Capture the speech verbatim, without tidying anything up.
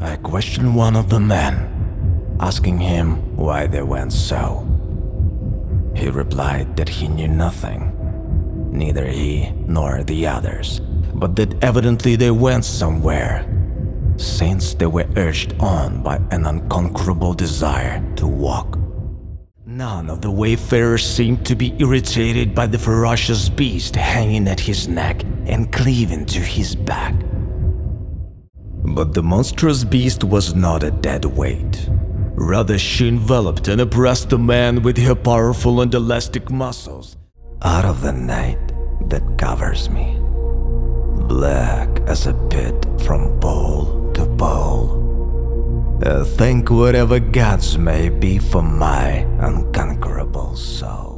I questioned one of the men, asking him why they went so. He replied that he knew nothing, neither he nor the others, but that evidently they went somewhere, since they were urged on by an unconquerable desire to walk. None of the wayfarers seemed to be irritated by the ferocious beast hanging at his neck and cleaving to his back. But the monstrous beast was not a dead weight. Rather, she enveloped and oppressed the man with her powerful and elastic muscles. Out of the night that covers me, black as a pit from pole to pole. I thank whatever gods may be for my unconquerable soul.